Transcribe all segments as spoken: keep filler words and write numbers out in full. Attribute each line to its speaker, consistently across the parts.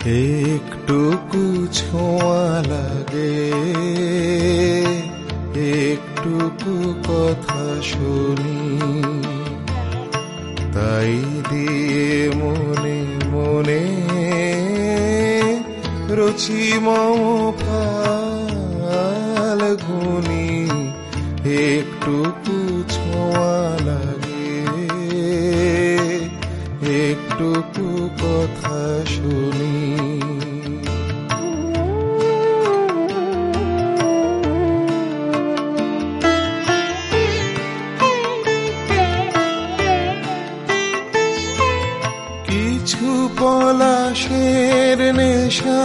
Speaker 1: একটুকু ছোঁয়া লাগে, একটুকু কথা শুনি, তাই দিয়ে মনে মনে রচি মম ফাল্গুনি। একটুকু ছোঁয়া লাগে, একটুকু কথা শুনি। কিছু পলাশের নেশা,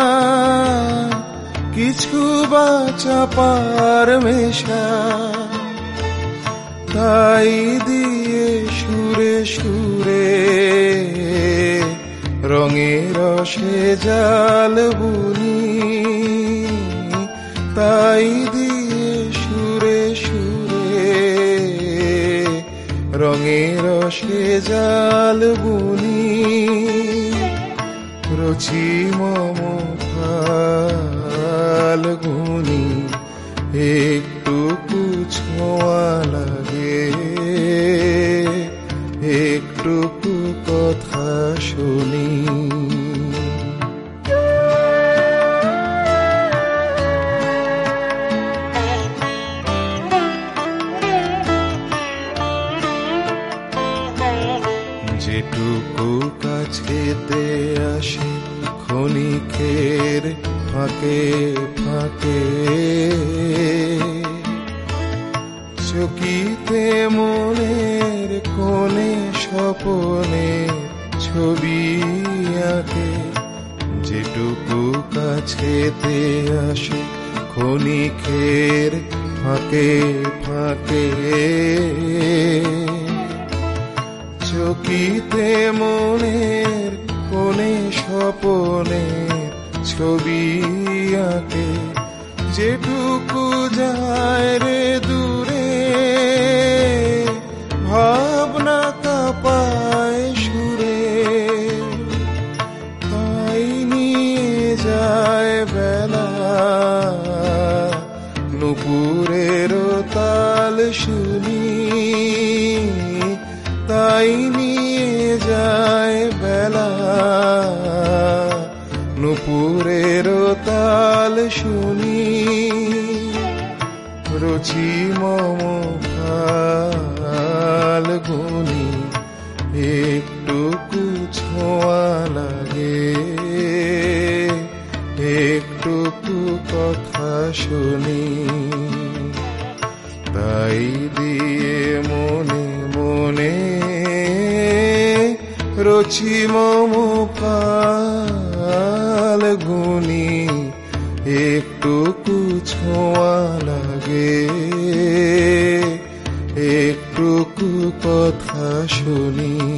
Speaker 1: কিছু বা চাপার মেশা, তাই দিয়ে সুরে সুরে রঙে রসে জাল বুনি, তাই দিয়ে সুরে সুরে রঙে রসে জাল বুনি। রচি মম ফাল্গুনি, একটুকু ছোঁয়া লাগে, একটুকু কথা শুনি। যেটুকু কাছেতে আসে ক্ষণিকের ফাঁকে ফাঁকে, চকিতে মনের কোণে স্বপনে ছবি আঁকে। যেটুকু কাছেতে আসে ক্ষণিকের ফাঁকে ফাঁকে, চকিতে মনের কোণে স্বপনের ছবি আঁকে। যেটুকু যায় রে দূরে ভাবনা কাঁপায় সুরে, তাই নিয়ে যায় বেলা নুপুরের তাল শুনি, তাই নিয়ে যায় বেলা নুপুরের তাল শুনি। রচি মম ফাল্গুনি, একটুকু ছোঁয়া লাগে, একটুকু কথা শুনি, তাই দিয়ে মনে মনে রচি মম ফাল্গুনি। একটুকু ছোঁয়া লাগে, একটুকু কথা শুনি।